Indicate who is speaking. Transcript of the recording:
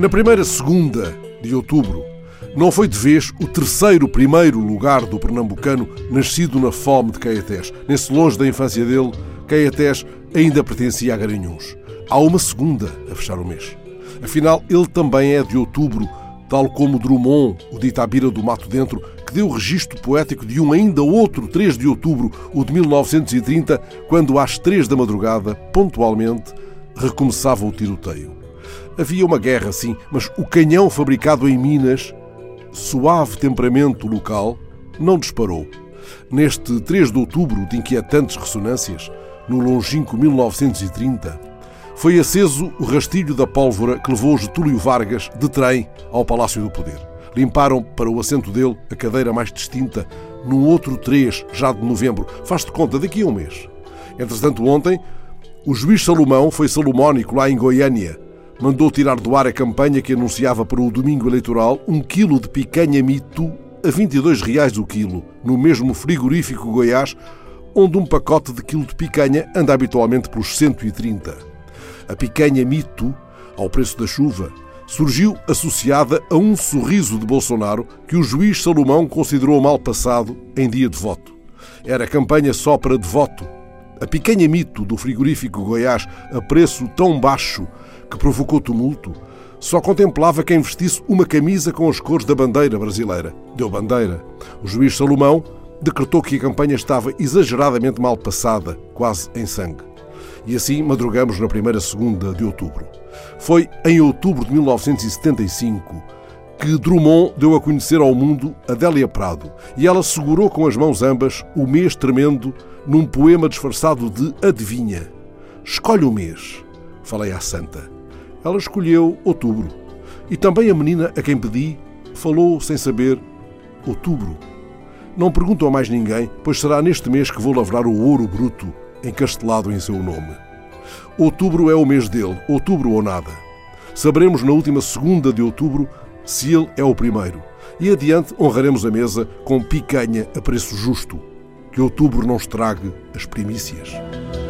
Speaker 1: Na primeira segunda de outubro, não foi de vez o primeiro lugar do pernambucano nascido na fome de Caetés. Nesse longe da infância dele, Caetés ainda pertencia a Garanhuns. Há uma segunda a fechar o mês. Afinal, ele também é de outubro, tal como Drummond, o de Itabira do Mato Dentro, que deu o registro poético de um ainda outro 3 de outubro, o de 1930, quando às 3 da madrugada, pontualmente, recomeçava o tiroteio. Havia uma guerra, sim, mas o canhão fabricado em Minas, suave temperamento local, não disparou. Neste 3 de outubro de inquietantes ressonâncias, no longínquo 1930, foi aceso o rastilho da pólvora que levou Getúlio Vargas de trem ao Palácio do Poder. Limparam para o assento dele a cadeira mais distinta, num outro 3, já de novembro. Faz de conta, daqui a um mês. Entretanto, ontem, o juiz Salomão foi salomónico lá em Goiânia. Mandou tirar do ar a campanha que anunciava para o domingo eleitoral 1 quilo de picanha mito a R$22 o quilo, no mesmo frigorífico Goiás, onde um pacote de quilo de picanha anda habitualmente pelos 130. A picanha mito, ao preço da chuva, surgiu associada a um sorriso de Bolsonaro que o juiz Salomão considerou mal passado em dia de voto. Era campanha só para devoto. A picanha mito do frigorífico Goiás, a preço tão baixo que provocou tumulto, só contemplava quem vestisse uma camisa com as cores da bandeira brasileira. Deu bandeira. O juiz Salomão decretou que a campanha estava exageradamente mal passada, quase em sangue. E assim madrugamos na primeira segunda de outubro. Foi em outubro de 1975 que Drummond deu a conhecer ao mundo Adélia Prado e ela segurou com as mãos ambas o mês tremendo num poema disfarçado de adivinha. Escolhe o mês, falei à santa. Ela escolheu outubro. E também a menina a quem pedi falou sem saber outubro. Não pergunto a mais ninguém, pois será neste mês que vou lavrar o ouro bruto encastelado em seu nome. Outubro é o mês dele, outubro ou nada. Saberemos na última segunda de outubro se ele é o primeiro. E adiante honraremos a mesa com picanha a preço justo. Que outubro não estrague as primícias.